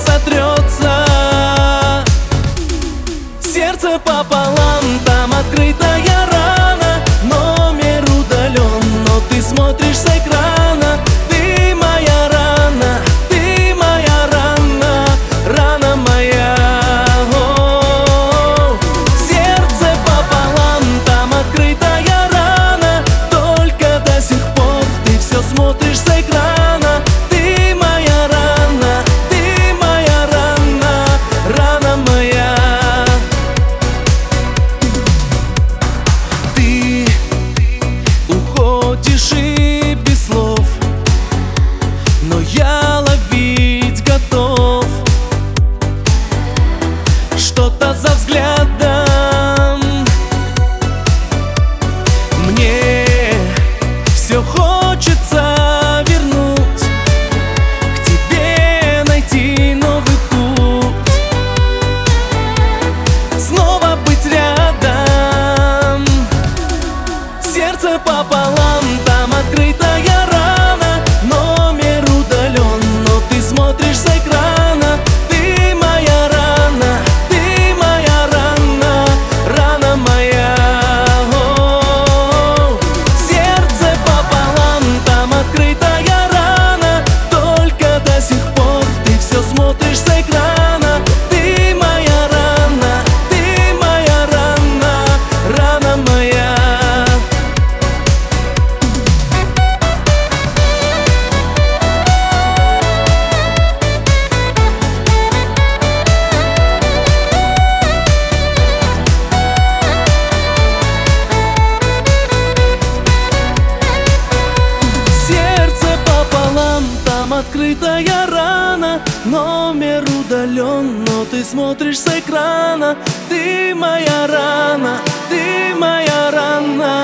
сотрется. Сердце пополам, там открытая рана, номер удален, но ты смотришь с экрана. Ты моя рана, ты моя рана, рана моя. О-о-о. Сердце пополам, там открытая рана, только до сих пор ты все смотришь с экрана. Ты моя рана, ты моя рана, рана моя. Ты уходишь и без слов, но я ловить готов. Что-то за взглядом мне все хочется вернуть к тебе, найти новый путь, снова быть рядом. Сердце пополам, там открытая рана, номер удален, но ты смотришь с экрана. Ты моя рана, ты моя рана, рана моя. О-о-о. Сердце пополам, там открытая рана, только до сих пор ты все смотришь с экрана. Ты моя рана, ты моя рана, рана моя. Сердце пополам, там открытая рана, номер удален, но ты смотришь с экрана. Ты моя рана, ты моя рана,